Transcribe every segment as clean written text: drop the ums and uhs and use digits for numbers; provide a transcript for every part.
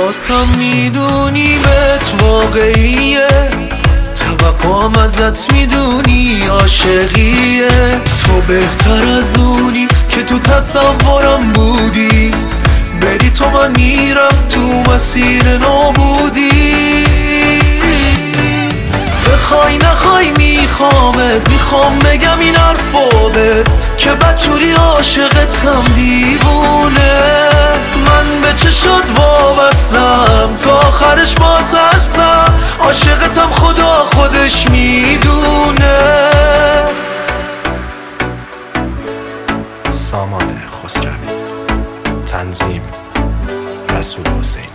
احساسم میدونیمت واقعیه، توقعم ازت میدونی عاشقیه. تو بهتر از اونی که تو تصورم بودی، بری تو من میرم تو مسیر نابودی. بخوای نخوای میخوامت، میخوام بگم این حرفو بهت که بدجوری عاشقتم دیوونه. من به چشات وابستم تا آخرش با تو هستم، عاشقتم خدا خودش میدونه. سامان خسروی، تنظیم رسول حسینی.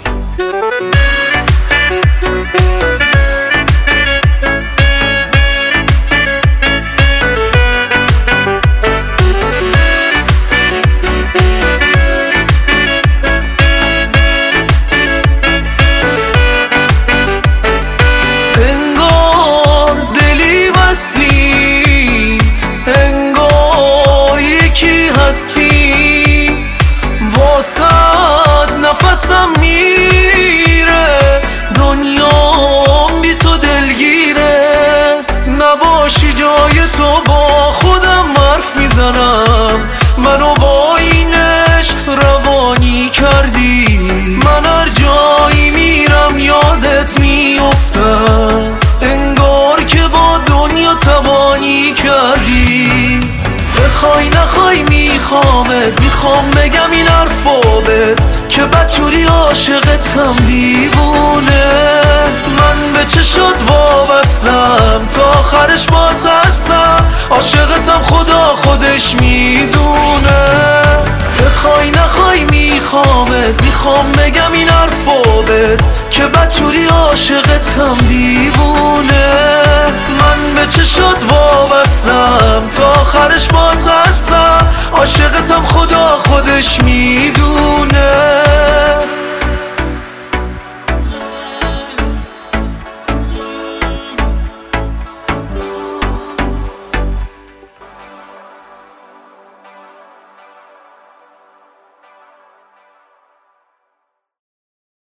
نفسم میره، دنیام بی تو دلگیره. نباشی جای تو با خودم حرف میزنم، منو با این عشق روانی کردی. من هر جایی میرم یادت میافتم، انگار که با دنیا تبانی کردی. بخوای نخوای میخوامت، میخوام بگم این حرفو بهت که بدجوری عاشقتم دیوونه. من به چشات وابستم تا آخرش با تو هستم، عاشقتم خدا خودش میدونه. بخوای نخوای میخوامت، میخوام بگم این حرفو بهت که بدجوری عاشقتم دیوونه. من به چشات وابستم تا آخرش با تو هستم، عاشقتم خدا خودش میدونه.